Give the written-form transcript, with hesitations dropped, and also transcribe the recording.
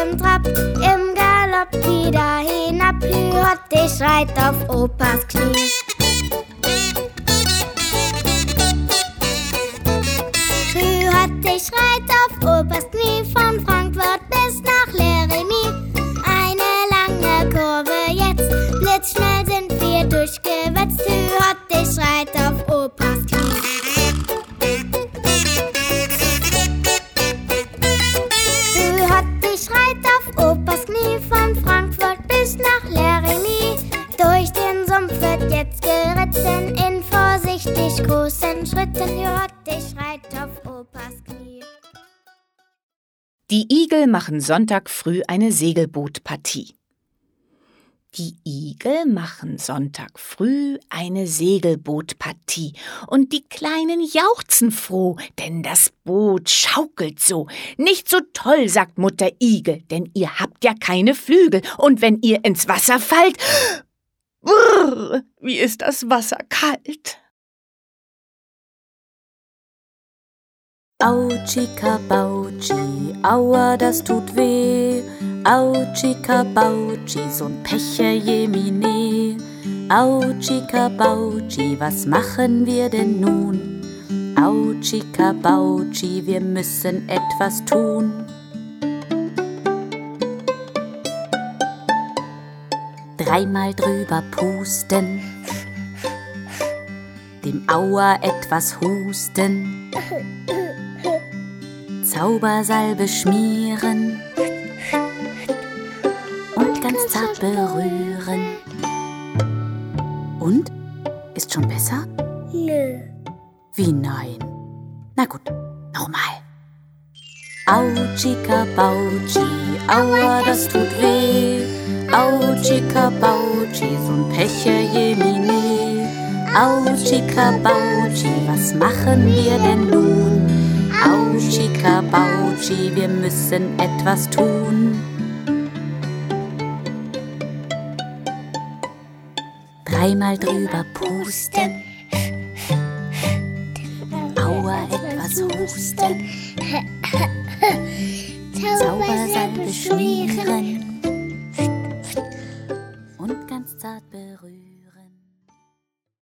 und Trab, im Galopp wieder hinab. Hühotti schreit auf Opas Knie. Hühotti schreit auf Opas Knie, von Frankfurt bis nach Leremy. Eine lange Kurve jetzt, blitzschnell sind wir durchgewetzt. Hühotti schreit auf Opas Knie. Hühotti schreit auf Opas Knie, von Frankfurt bis nach Leremy. Durch den Sumpf wird jetzt geritten, in vorsichtig großen Schritten. Hühotti schreit auf Opas Knie. Die Igel machen Sonntag früh eine Segelbootpartie. Die Igel machen Sonntag früh eine Segelbootpartie und die Kleinen jauchzen froh, denn das Boot schaukelt so. Nicht so toll, sagt Mutter Igel, denn ihr habt ja keine Flügel und wenn ihr ins Wasser fallt, brrr, wie ist das Wasser kalt. Autschi-kabautschi, aua, das tut weh. Autschi-kabautschi, so'n Pecher jemine. Autschi-kabautschi, was machen wir denn nun? Autschi-kabautschi, wir müssen etwas tun. Dreimal drüber pusten, dem Auer etwas husten. Zaubersalbe schmieren und ganz zart berühren. Und? Ist schon besser? Nö. Wie nein? Na gut, nochmal. Autschi-kabautschi, aua, das tut weh. Autschi-kabautschi, so'n Pecher jemine. Autschi-kabautschi, was machen wir denn nun? Autschi-kabautschi, wir müssen etwas tun. Dreimal drüber pusten, Aua, etwas husten.